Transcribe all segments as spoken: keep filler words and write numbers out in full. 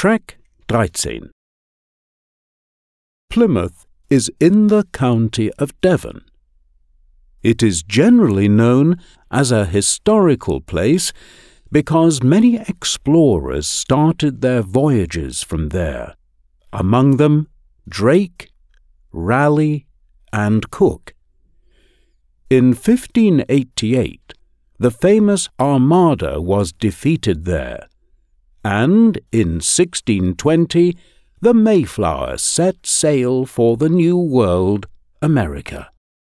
Track thirteen. Plymouth is in the county of Devon. It is generally known as a historical place because many explorers started their voyages from there, among them Drake, Raleigh, and Cook. In fifteen eighty-eight, the famous Armada was defeated there, and in sixteen twenty, the Mayflower set sail for the New World, America.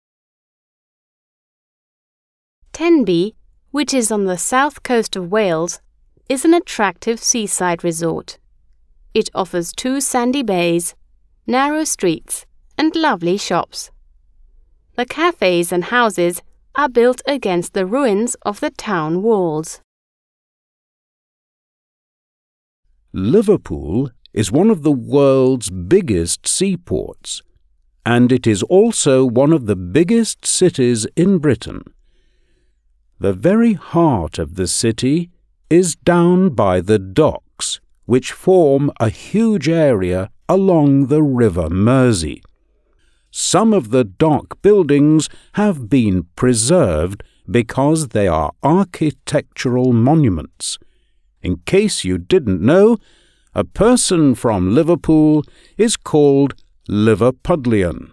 Tenby, which is on the south coast of Wales, is an attractive seaside resort. It offers two sandy bays, narrow streets, and lovely shops. The cafes and houses are built against the ruins of the town walls. Liverpool is one of the world's biggest seaports, and it is also one of the biggest cities in Britain. The very heart of the city is down by the docks, which form a huge area along the River Mersey. Some of the dock buildings have been preserved because they are architectural monuments. In case you didn't know, a person from Liverpool is called Liverpudlian.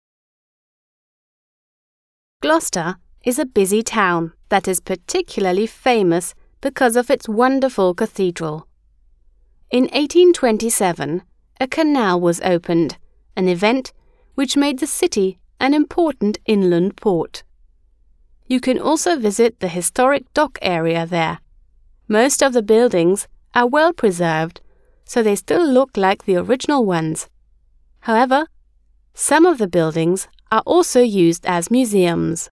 Gloucester is a busy town that is particularly famous because of its wonderful cathedral. In eighteen twenty-seven, a canal was opened, an event which made the city an important inland port. You can also visit the historic dock area there. Most of the buildings are well preserved, so they still look like the original ones. However, some of the buildings are also used as museums.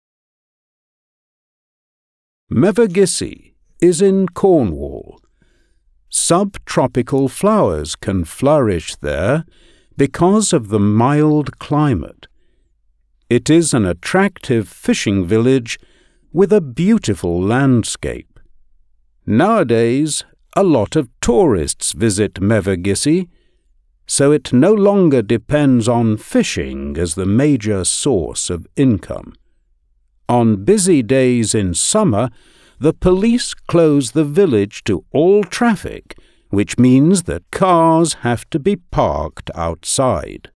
Mevagissey is in Cornwall. Subtropical flowers can flourish there because of the mild climate. It is an attractive fishing village with a beautiful landscape. Nowadays, a lot of tourists visit Mevagissey, so it no longer depends on fishing as the major source of income. On busy days in summer, the police close the village to all traffic, which means that cars have to be parked outside.